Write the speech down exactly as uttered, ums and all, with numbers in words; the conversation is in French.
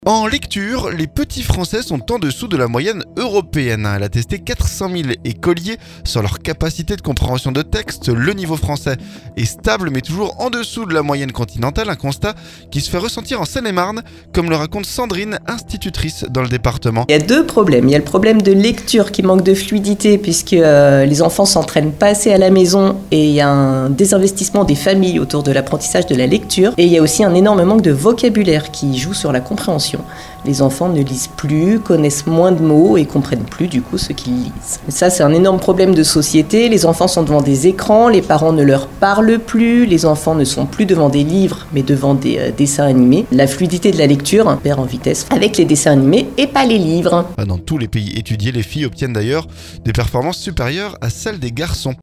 En lecture, les petits Français sont en dessous de la moyenne européenne. Elle a testé quatre cent mille écoliers sur leur capacité de compréhension de texte. Le niveau français est stable mais toujours en dessous de la moyenne continentale, un constat qui se fait ressentir en Seine-et-Marne, comme le raconte Sandrine, institutrice dans le département. Il y a deux problèmes. Il y a le problème de lecture qui manque de fluidité puisque euh, les enfants s'entraînent pas assez à la maison et il y a un désinvestissement des familles autour de l'apprentissage de la lecture. Et il y a aussi un énorme manque de vocabulaire qui joue sur la compréhension. Les enfants ne lisent plus, connaissent moins de mots et comprennent plus du coup ce qu'ils lisent. Et ça, c'est un énorme problème de société. Les enfants sont devant des écrans, les parents ne leur parlent plus, les enfants ne sont plus devant des livres mais devant des euh, dessins animés. La fluidité de la lecture perd en vitesse avec les dessins animés et pas les livres. Dans tous les pays étudiés, les filles obtiennent d'ailleurs des performances supérieures à celles des garçons.